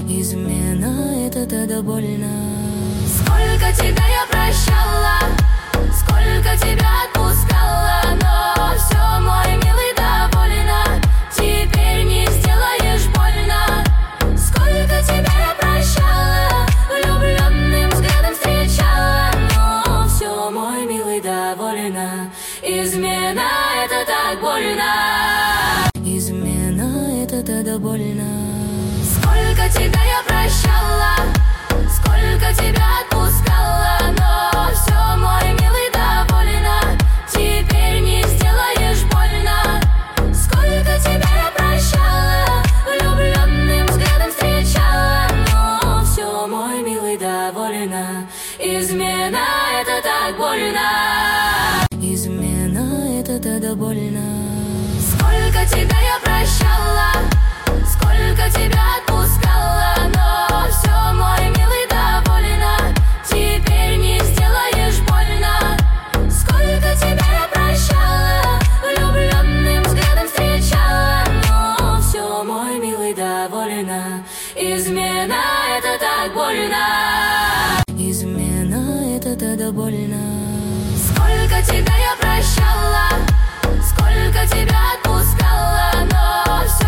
Измена — это тогда больно. Сколько тебя я прощала, сколько тебя отпускала, но все, мой милый, довольна. Теперь не сделаешь больно. Сколько тебя я прощала, влюбленным взглядом встречала, но все, мой милый, довольна. Измена — это так больно. Измена — это тогда больно. Сколько тебя я прощала, сколько тебя отпускала, но все, мой милый, довольна. Теперь не сделаешь больно. Сколько тебя я прощала, влюбленным взглядом встречала, но все, мой милый, довольна. Измена — это так больно. Измена — это тогда больно. Сколько тебя я прощала, сколько тебя отпускала, но все, мой милый, довольна. Теперь не сделаешь больно. Сколько тебя я прощала, влюбленным взглядом встречала, но все, мой милый, довольна. Измена — это так больно. Измена — это тогда больно. Сколько тебя я прощала, сколько тебя отпускала, но все.